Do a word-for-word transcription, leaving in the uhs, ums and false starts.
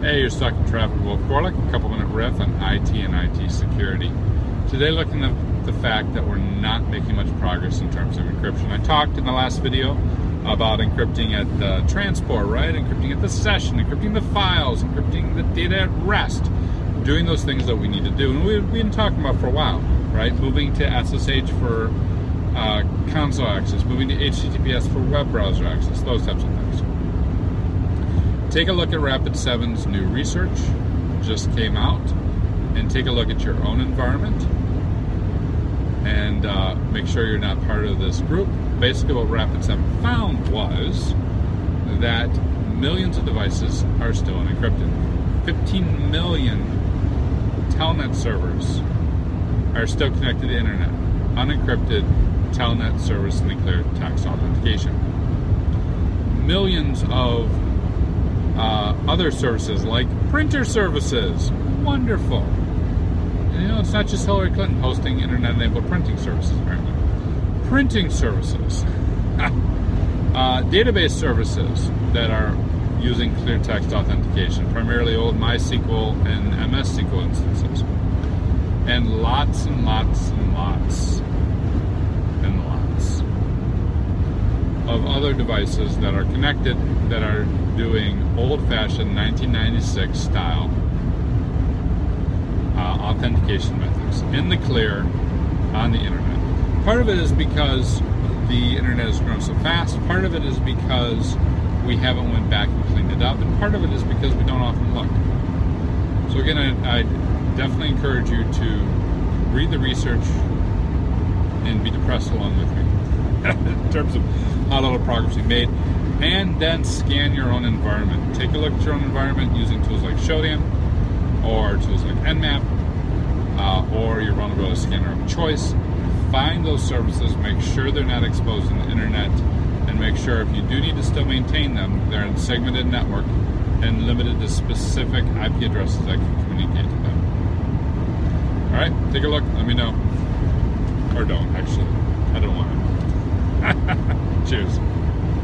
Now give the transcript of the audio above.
Hey, you're stuck in traffic. Wolf Gorlick, a couple minute riff on I T and I T security. Today, looking at the fact that we're not making much progress in terms of encryption. I talked in the last video about encrypting at the transport, right? Encrypting at the session, encrypting the files, encrypting the data at rest, doing those things that we need to do. And we've been talking about for a while, right? Moving to S S H for uh, console access, moving to H T T P S for web browser access, those types of things. Take a look at Rapid seven's new research, just came out, and take a look at your own environment and uh, make sure you're not part of this group. Basically what Rapid seven found was that millions of devices are still unencrypted. fifteen million telnet servers are still connected to the internet, unencrypted telnet service-only clear text authentication. Millions of Uh, other services like printer services, wonderful. And, you know, it's not just Hillary Clinton hosting internet-enabled printing services, apparently. Printing services, uh, database services that are using clear text authentication, primarily old MySQL and M S S Q L instances, and lots and lots and lots and lots of other devices that are connected that are doing old-fashioned nineteen ninety-six style uh, authentication methods in the clear on the internet. Part of it is because the internet has grown so fast. Part of it is because we haven't went back and cleaned it up, and part of it is because we don't often look. So again, I, I definitely encourage you to read the research and be depressed along with me in terms of how little progress we made. And then scan your own environment. Take a look at your own environment using tools like Shodan or tools like Nmap uh, or your vulnerability scanner of choice. Find those services, make sure they're not exposed on the internet, and make sure if you do need to still maintain them, they're in a segmented network and limited to specific I P addresses that can communicate to them. Alright, take a look, let me know. Or don't, actually. I don't want to. Cheers.